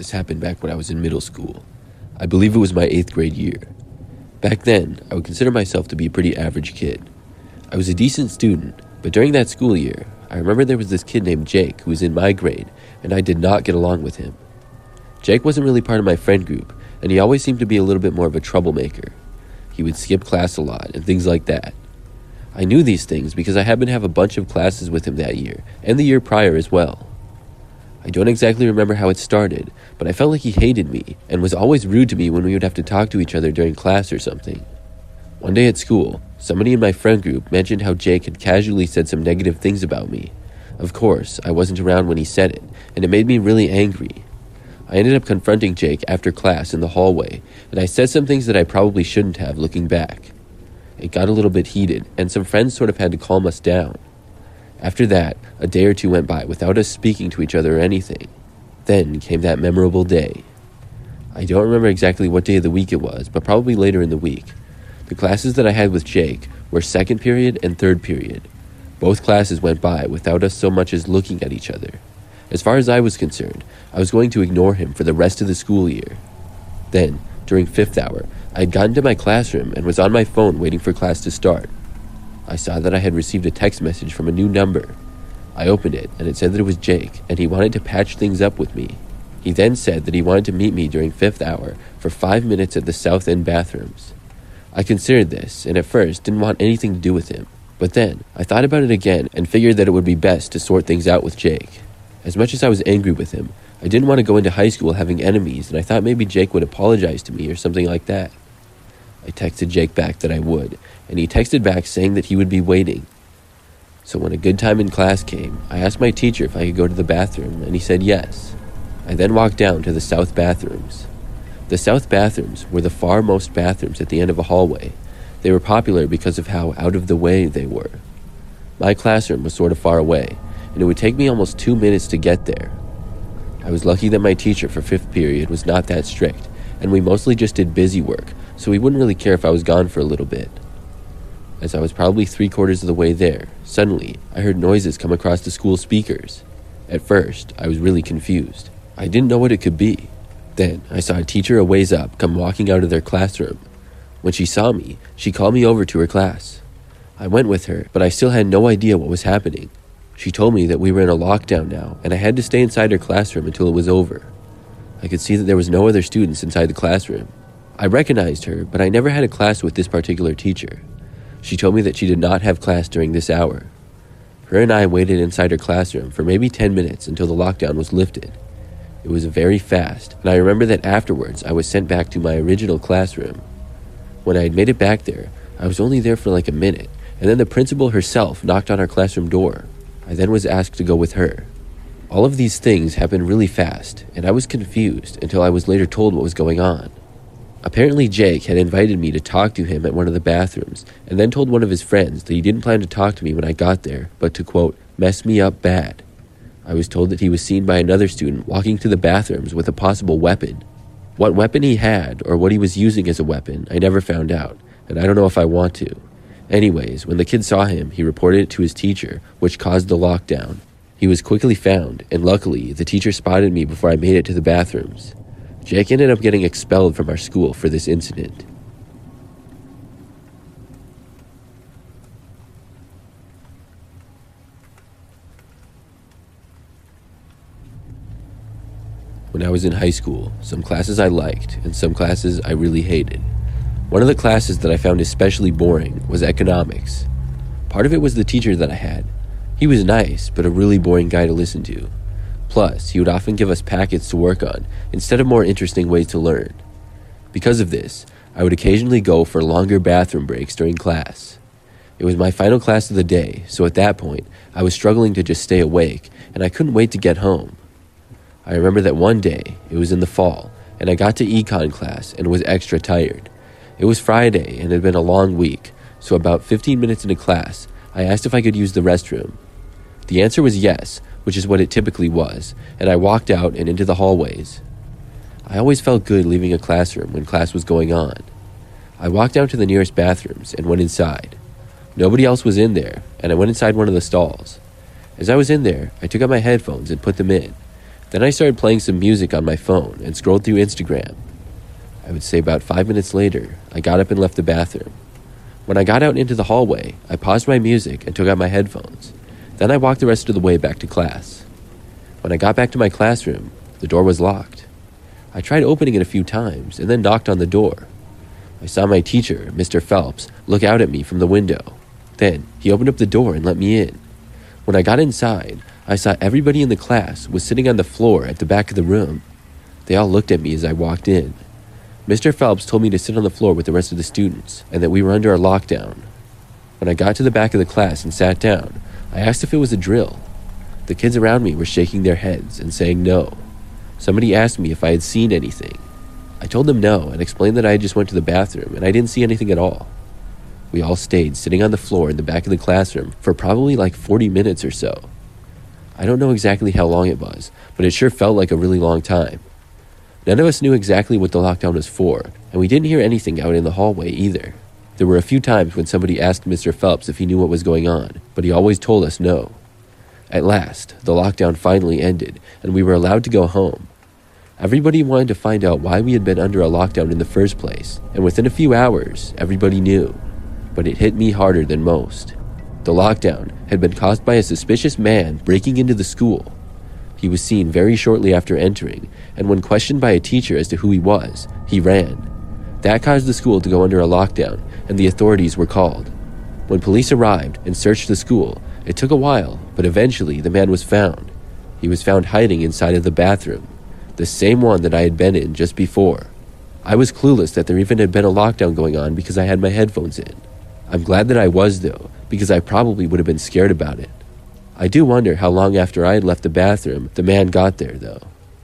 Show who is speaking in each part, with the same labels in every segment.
Speaker 1: This happened back when I was in middle school. I believe it was my 8th grade year. Back then, I would consider myself to be a pretty average kid. I was a decent student, but during that school year, I remember there was this kid named Jake who was in my grade, and I did not get along with him. Jake wasn't really part of my friend group, and he always seemed to be a little bit more of a troublemaker. He would skip class a lot and things like that. I knew these things because I happened to have a bunch of classes with him that year, and the year prior as well. I don't exactly remember how it started, but I felt like he hated me and was always rude to me when we would have to talk to each other during class or something. One day at school, somebody in my friend group mentioned how Jake had casually said some negative things about me. Of course, I wasn't around when he said it, and it made me really angry. I ended up confronting Jake after class in the hallway, and I said some things that I probably shouldn't have looking back. It got a little bit heated, and some friends sort of had to calm us down. After that, a day or two went by without us speaking to each other or anything. Then came that memorable day. I don't remember exactly what day of the week it was, but probably later in the week. The classes that I had with Jake were second period and third period. Both classes went by without us so much as looking at each other. As far as I was concerned, I was going to ignore him for the rest of the school year. Then, during fifth hour, I had gotten to my classroom and was on my phone waiting for class to start. I saw that I had received a text message from a new number. I opened it, and it said that it was Jake, and he wanted to patch things up with me. He then said that he wanted to meet me during fifth hour for 5 minutes at the South End bathrooms. I considered this, and at first didn't want anything to do with him. But then, I thought about it again and figured that it would be best to sort things out with Jake. As much as I was angry with him, I didn't want to go into high school having enemies, and I thought maybe Jake would apologize to me or something like that. I texted Jake back that I would, and he texted back saying that he would be waiting. So when a good time in class came, I asked my teacher if I could go to the bathroom, and he said yes. I then walked down to the south bathrooms. The south bathrooms were the farmost bathrooms at the end of a hallway. They were popular because of how out of the way they were. My classroom was sort of far away, and it would take me almost 2 minutes to get there. I was lucky that my teacher for fifth period was not that strict, and we mostly just did busy work, so he wouldn't really care if I was gone for a little bit. As I was probably 3/4 of the way there, suddenly I heard noises come across the school speakers. At first, I was really confused. I didn't know what it could be. Then I saw a teacher a ways up come walking out of their classroom. When she saw me, she called me over to her class. I went with her, but I still had no idea what was happening. She told me that we were in a lockdown now, and I had to stay inside her classroom until it was over. I could see that there was no other students inside the classroom. I recognized her, but I never had a class with this particular teacher. She told me that she did not have class during this hour. Her and I waited inside her classroom for maybe 10 minutes until the lockdown was lifted. It was very fast, and I remember that afterwards I was sent back to my original classroom. When I had made it back there, I was only there for like a minute, and then the principal herself knocked on our classroom door. I then was asked to go with her. All of these things happened really fast, and I was confused until I was later told what was going on. Apparently Jake had invited me to talk to him at one of the bathrooms, and then told one of his friends that he didn't plan to talk to me when I got there, but to, quote, mess me up bad. I was told that he was seen by another student walking to the bathrooms with a possible weapon. What weapon he had, or what he was using as a weapon, I never found out, and I don't know if I want to. Anyways, when the kid saw him, he reported it to his teacher, which caused the lockdown. He was quickly found, and luckily, the teacher spotted me before I made it to the bathrooms. Jake ended up getting expelled from our school for this incident. When I was in high school, some classes I liked, and some classes I really hated. One of the classes that I found especially boring was economics. Part of it was the teacher that I had. He was nice, but a really boring guy to listen to. Plus, he would often give us packets to work on, instead of more interesting ways to learn. Because of this, I would occasionally go for longer bathroom breaks during class. It was my final class of the day, so at that point, I was struggling to just stay awake, and I couldn't wait to get home. I remember that one day, it was in the fall, and I got to econ class and was extra tired. It was Friday, and it had been a long week, so about 15 minutes into class, I asked if I could use the restroom. The answer was yes, which is what it typically was, and I walked out and into the hallways. I always felt good leaving a classroom when class was going on. I walked down to the nearest bathrooms and went inside. Nobody else was in there, and I went inside one of the stalls. As I was in there, I took out my headphones and put them in. Then I started playing some music on my phone and scrolled through Instagram. I would say about 5 minutes later, I got up and left the bathroom. When I got out into the hallway, I paused my music and took out my headphones. Then I walked the rest of the way back to class. When I got back to my classroom, the door was locked. I tried opening it a few times and then knocked on the door. I saw my teacher, Mr. Phelps, look out at me from the window. Then he opened up the door and let me in. When I got inside, I saw everybody in the class was sitting on the floor at the back of the room. They all looked at me as I walked in. Mr. Phelps told me to sit on the floor with the rest of the students and that we were under a lockdown. When I got to the back of the class and sat down, I asked if it was a drill. The kids around me were shaking their heads and saying no. Somebody asked me if I had seen anything. I told them no and explained that I just went to the bathroom and I didn't see anything at all. We all stayed sitting on the floor in the back of the classroom for probably like 40 minutes or so. I don't know exactly how long it was, but it sure felt like a really long time. None of us knew exactly what the lockdown was for, and we didn't hear anything out in the hallway either. There were a few times when somebody asked Mr. Phelps if he knew what was going on, but he always told us no. At last, the lockdown finally ended, and we were allowed to go home. Everybody wanted to find out why we had been under a lockdown in the first place, and within a few hours, everybody knew. But it hit me harder than most. The lockdown had been caused by a suspicious man breaking into the school. He was seen very shortly after entering, and when questioned by a teacher as to who he was, he ran. That caused the school to go under a lockdown, and the authorities were called. When police arrived and searched the school, it took a while, but eventually the man was found. He was found hiding inside of the bathroom, the same one that I had been in just before. I was clueless that there even had been a lockdown going on because I had my headphones in. I'm glad that I was, though, because I probably would have been scared about it. I do wonder how long after I had left the bathroom the man got there, though.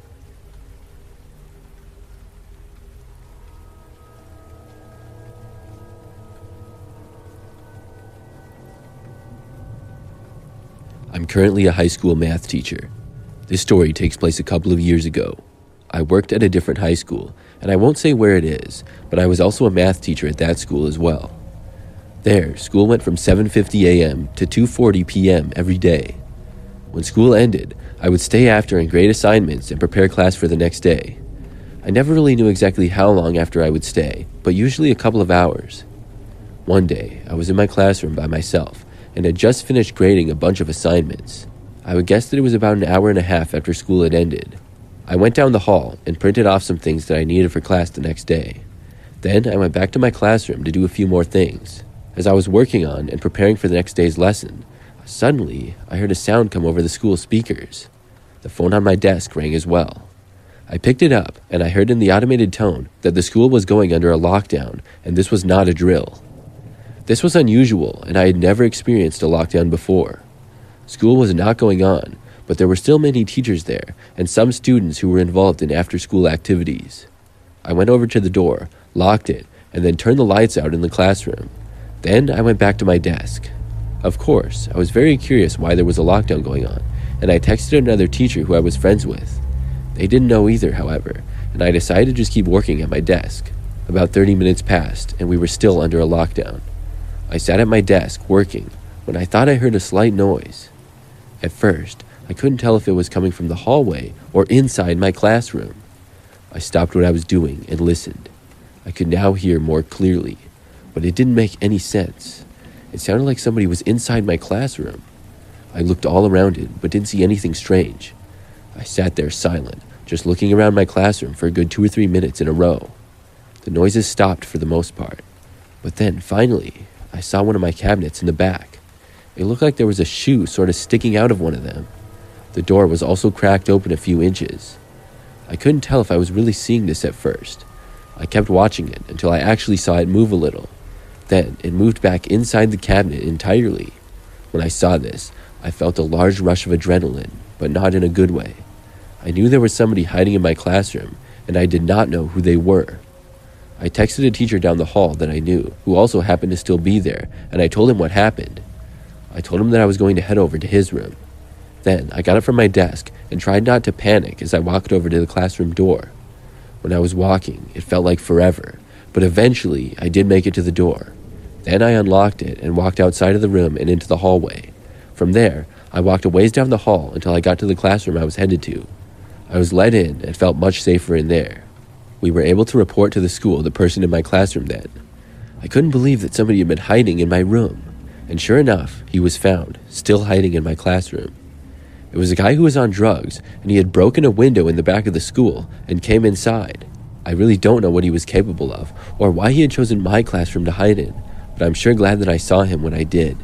Speaker 1: I'm currently a high school math teacher. This story takes place a couple of years ago. I worked at a different high school, and I won't say where it is, but I was also a math teacher at that school as well. There, school went from 7:50 a.m. to 2:40 p.m. every day. When school ended, I would stay after and grade assignments and prepare class for the next day. I never really knew exactly how long after I would stay, but usually a couple of hours. One day, I was in my classroom by myself and had just finished grading a bunch of assignments. I would guess that it was about an hour and a half after school had ended. I went down the hall and printed off some things that I needed for class the next day. Then I went back to my classroom to do a few more things. As I was working on and preparing for the next day's lesson, suddenly I heard a sound come over the school speakers. The phone on my desk rang as well. I picked it up and I heard in the automated tone that the school was going under a lockdown and this was not a drill. This was unusual and I had never experienced a lockdown before. School was not going on, but there were still many teachers there and some students who were involved in after-school activities. I went over to the door, locked it, and then turned the lights out in the classroom. Then I went back to my desk. Of course, I was very curious why there was a lockdown going on, and I texted another teacher who I was friends with. They didn't know either, however, and I decided to just keep working at my desk. About 30 minutes passed, and we were still under a lockdown. I sat at my desk, working, when I thought I heard a slight noise. At first, I couldn't tell if it was coming from the hallway or inside my classroom. I stopped what I was doing and listened. I could now hear more clearly, but it didn't make any sense. It sounded like somebody was inside my classroom. I looked all around it, but didn't see anything strange. I sat there silent, just looking around my classroom for a good 2 or 3 minutes in a row. The noises stopped for the most part. But then, finally, I saw one of my cabinets in the back. It looked like there was a shoe sort of sticking out of one of them. The door was also cracked open a few inches. I couldn't tell if I was really seeing this at first. I kept watching it until I actually saw it move a little. Then it moved back inside the cabinet entirely. When I saw this, I felt a large rush of adrenaline, but not in a good way. I knew there was somebody hiding in my classroom, and I did not know who they were. I texted a teacher down the hall that I knew, who also happened to still be there, and I told him what happened. I told him that I was going to head over to his room. Then I got up from my desk and tried not to panic as I walked over to the classroom door. When I was walking, it felt like forever, but eventually I did make it to the door. Then I unlocked it and walked outside of the room and into the hallway. From there, I walked a ways down the hall until I got to the classroom I was headed to. I was let in and felt much safer in there. We were able to report to the school the person in my classroom then. I couldn't believe that somebody had been hiding in my room, and sure enough, he was found, still hiding in my classroom. It was a guy who was on drugs, and he had broken a window in the back of the school and came inside. I really don't know what he was capable of, or why he had chosen my classroom to hide in, but I'm sure glad that I saw him when I did.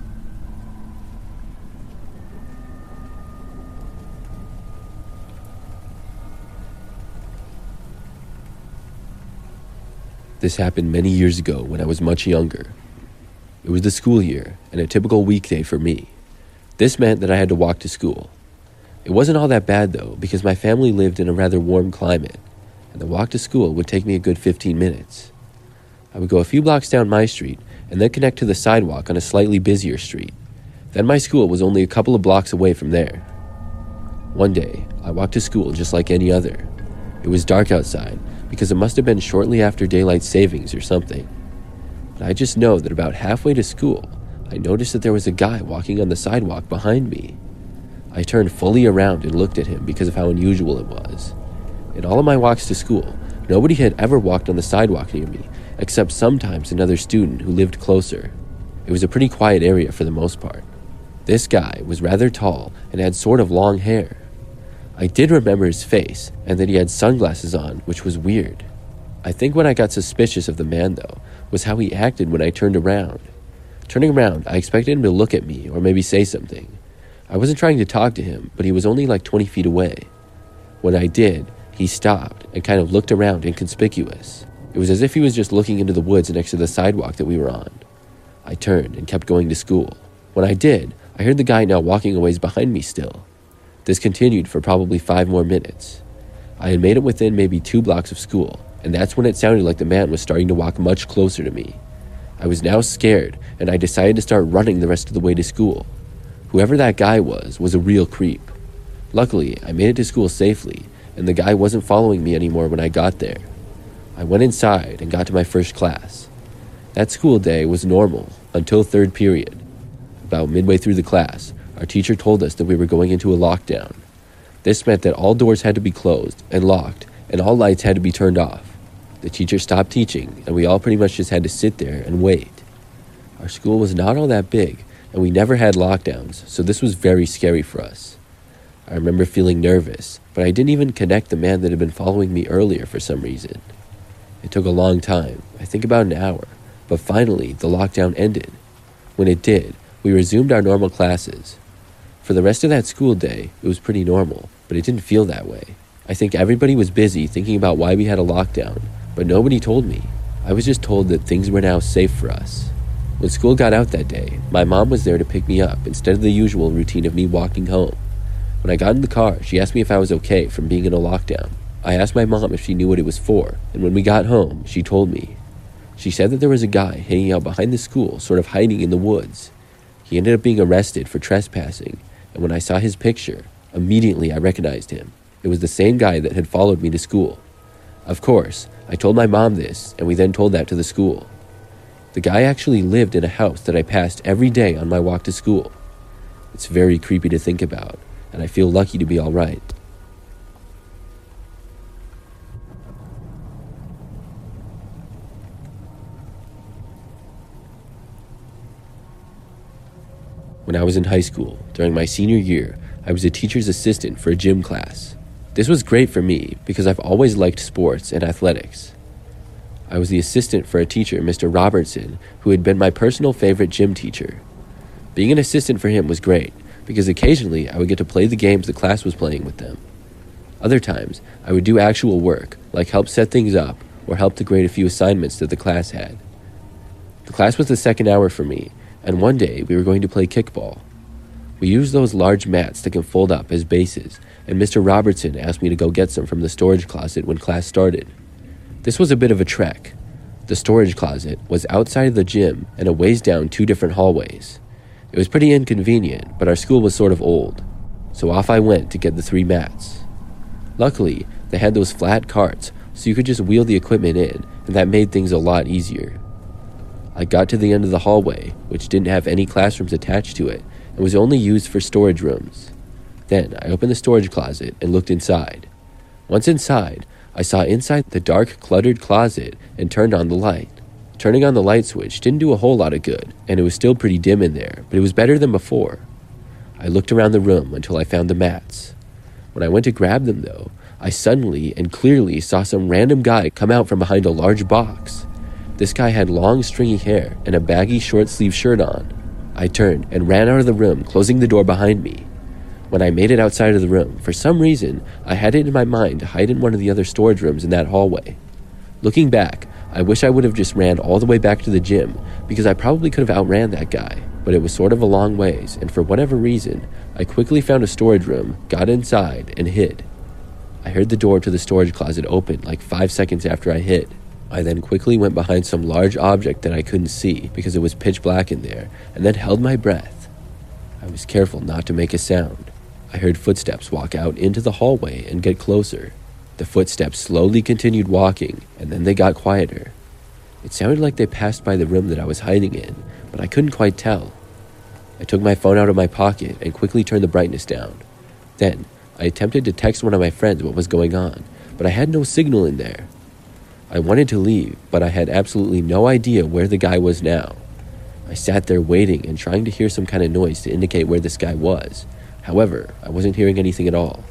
Speaker 1: This happened many years ago when I was much younger. It was the school year, and a typical weekday for me. This meant that I had to walk to school. It wasn't all that bad though, because my family lived in a rather warm climate, and the walk to school would take me a good 15 minutes. I would go a few blocks down my street, and then connect to the sidewalk on a slightly busier street. Then my school was only a couple of blocks away from there. One day, I walked to school just like any other. It was dark outside, because it must have been shortly after daylight savings or something. But I just know that about halfway to school, I noticed that there was a guy walking on the sidewalk behind me. I turned fully around and looked at him because of how unusual it was. In all of my walks to school, nobody had ever walked on the sidewalk near me, except sometimes another student who lived closer. It was a pretty quiet area for the most part. This guy was rather tall and had sort of long hair. I did remember his face, and that he had sunglasses on, which was weird. I think what I got suspicious of the man, though, was how he acted when I turned around. Turning around, I expected him to look at me or maybe say something. I wasn't trying to talk to him, but he was only like 20 feet away. When I did, he stopped and kind of looked around inconspicuous. It was as if he was just looking into the woods next to the sidewalk that we were on. I turned and kept going to school. When I did, I heard the guy now walking a ways behind me still. This continued for probably 5 more minutes. I had made it within maybe 2 blocks of school, and that's when it sounded like the man was starting to walk much closer to me. I was now scared, and I decided to start running the rest of the way to school. Whoever that guy was a real creep. Luckily, I made it to school safely, and the guy wasn't following me anymore when I got there. I went inside and got to my first class. That school day was normal until 3rd period. About midway through the class, our teacher told us that we were going into a lockdown. This meant that all doors had to be closed and locked, and all lights had to be turned off. The teacher stopped teaching, and we all pretty much just had to sit there and wait. Our school was not all that big, and we never had lockdowns, so this was very scary for us. I remember feeling nervous, but I didn't even connect the man that had been following me earlier for some reason. It took a long time, I think about an hour, but finally the lockdown ended. When it did, we resumed our normal classes. For the rest of that school day, it was pretty normal, but it didn't feel that way. I think everybody was busy thinking about why we had a lockdown, but nobody told me. I was just told that things were now safe for us. When school got out that day, my mom was there to pick me up instead of the usual routine of me walking home. When I got in the car, she asked me if I was okay from being in a lockdown. I asked my mom if she knew what it was for, and when we got home, she told me. She said that there was a guy hanging out behind the school, sort of hiding in the woods. He ended up being arrested for trespassing, and when I saw his picture, immediately I recognized him. It was the same guy that had followed me to school. Of course, I told my mom this, and we then told that to the school. The guy actually lived in a house that I passed every day on my walk to school. It's very creepy to think about, and I feel lucky to be all right. When I was in high school, during my senior year, I was a teacher's assistant for a gym class. This was great for me because I've always liked sports and athletics. I was the assistant for a teacher, Mr. Robertson, who had been my personal favorite gym teacher. Being an assistant for him was great because occasionally I would get to play the games the class was playing with them. Other times, I would do actual work, like help set things up or help to grade a few assignments that the class had. The class was the second hour for me, and one day we were going to play kickball. We used those large mats that can fold up as bases, and Mr. Robertson asked me to go get some from the storage closet when class started. This was a bit of a trek. The storage closet was outside of the gym and a ways down 2 different hallways. It was pretty inconvenient, but our school was sort of old, so off I went to get the 3 mats. Luckily, they had those flat carts, so you could just wheel the equipment in, and that made things a lot easier. I got to the end of the hallway, which didn't have any classrooms attached to it, and was only used for storage rooms. Then I opened the storage closet and looked inside. Once inside, I saw inside the dark, cluttered closet and turned on the light. Turning on the light switch didn't do a whole lot of good, and it was still pretty dim in there, but it was better than before. I looked around the room until I found the mats. When I went to grab them, though, I suddenly and clearly saw some random guy come out from behind a large box. This guy had long, stringy hair and a baggy, short-sleeved shirt on. I turned and ran out of the room, closing the door behind me. When I made it outside of the room, for some reason, I had it in my mind to hide in one of the other storage rooms in that hallway. Looking back, I wish I would have just ran all the way back to the gym, because I probably could have outran that guy, but it was sort of a long ways, and for whatever reason, I quickly found a storage room, got inside, and hid. I heard the door to the storage closet open like 5 seconds after I hid. I then quickly went behind some large object that I couldn't see because it was pitch black in there, and then held my breath. I was careful not to make a sound. I heard footsteps walk out into the hallway and get closer. The footsteps slowly continued walking, and then they got quieter. It sounded like they passed by the room that I was hiding in, but I couldn't quite tell. I took my phone out of my pocket and quickly turned the brightness down. Then, I attempted to text one of my friends what was going on, but I had no signal in there. I wanted to leave, but I had absolutely no idea where the guy was now. I sat there waiting and trying to hear some kind of noise to indicate where this guy was. However, I wasn't hearing anything at all.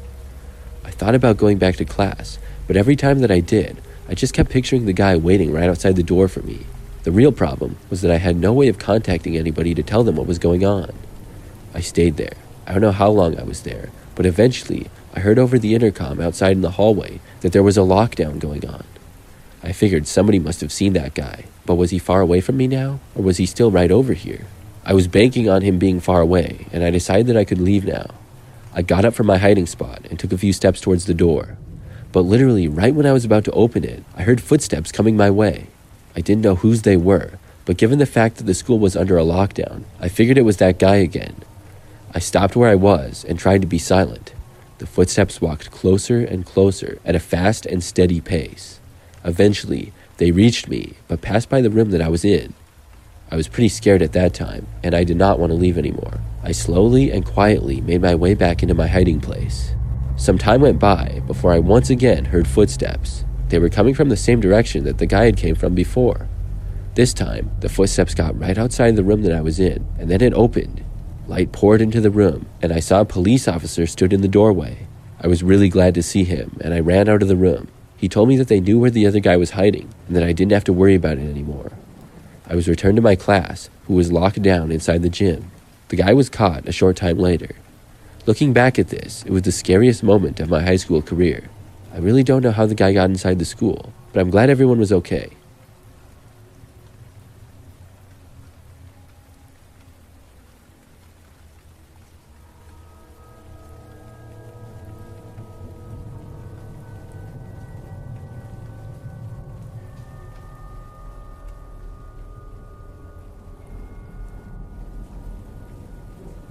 Speaker 1: I thought about going back to class, but every time that I did, I just kept picturing the guy waiting right outside the door for me. The real problem was that I had no way of contacting anybody to tell them what was going on. I stayed there. I don't know how long I was there, but eventually I heard over the intercom outside in the hallway that there was a lockdown going on. I figured somebody must have seen that guy, but was he far away from me now, or was he still right over here? I was banking on him being far away, and I decided that I could leave now. I got up from my hiding spot and took a few steps towards the door. But literally right when I was about to open it, I heard footsteps coming my way. I didn't know whose they were, but given the fact that the school was under a lockdown, I figured it was that guy again. I stopped where I was and tried to be silent. The footsteps walked closer and closer at a fast and steady pace. Eventually, they reached me, but passed by the room that I was in. I was pretty scared at that time, and I did not want to leave anymore. I slowly and quietly made my way back into my hiding place. Some time went by before I once again heard footsteps. They were coming from the same direction that the guy had came from before. This time, the footsteps got right outside the room that I was in, and then it opened. Light poured into the room, and I saw a police officer stood in the doorway. I was really glad to see him, and I ran out of the room. He told me that they knew where the other guy was hiding, and that I didn't have to worry about it anymore. I was returned to my class, who was locked down inside the gym. The guy was caught a short time later. Looking back at this, it was the scariest moment of my high school career. I really don't know how the guy got inside the school, but I'm glad everyone was okay.